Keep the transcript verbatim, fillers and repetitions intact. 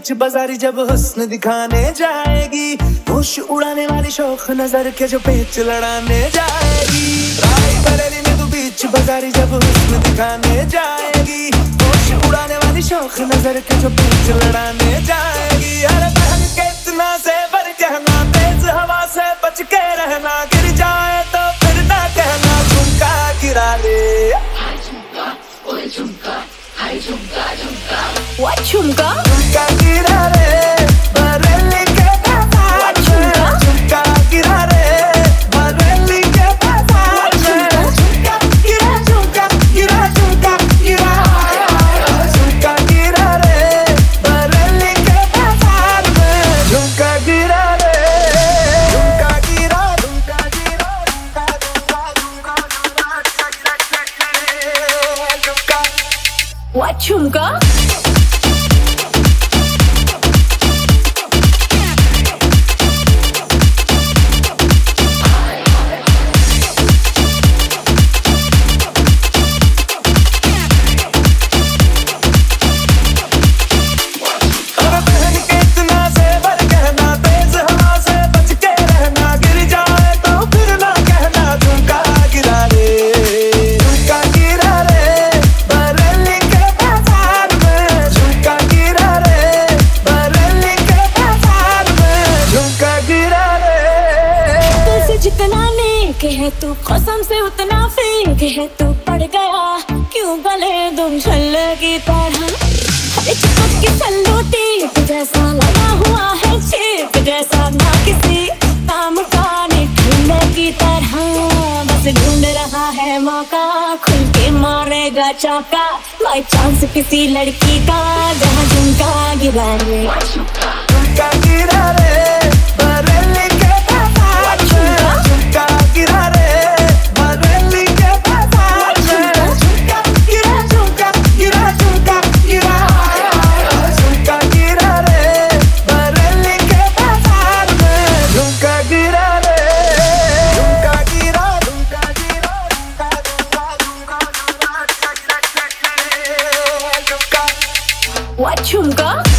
बीच बाजारी जब हुस्न दिखाने जाएगी, होश उड़ाने वाली शौक नजर के जो पेच लड़ाने जाएगी। राय बरेली में तू बीच बाजारी जब हुस्न दिखाने जाएगी, होश उड़ाने वाली शौक नजर के जो पेच लड़ाने जाएगी। अरे पहन के इतना से बर कहना, तेज हवा से बच के रहना, गिर जाए तो फिर ना कहना झुमका गिरा ले। झुमका, हाय झुमका झुमका, What झुमका? झुमका गिरा रे बरेली के बाजार में, झुमका गिरा रे बरेली के बाजार में, झुमका गिरा झुमका गिरा झुमका गिरा, झुमका गिरा रे बरेली के बाजार में, झुमका गिरा रे, झुमका गिरा झुमका गिरा झुमका झुमका झुमका झुमका। What झुमका? जितना नेक है तू कसम से उतना फेक है, तू पड़ गया क्यों गले तुम छल्ले की तरह। अरे चिपक के सल्लूटी जैसा लगा हुआ है, चेप जैसा ना किसी काम का निकलने की तरह। बस ढूंढ रहा है मौका, खुल के मारेगा चौका, बाई चांस किसी लड़की का जहाँ झुमका गिरा रे। झुमका गिरा रे बरेली के बाजार में, झुमका गिरा रे बरेली के बाजार में, झुमका गिरा झुमका गिरा झुमका गिरा, झुमका गिरा रे बरेली के बाजार में, झुमका गिरा रे, झुमका गिरा झुमका गिरा झुमका झुमका झुमका झुमका। What झुमका?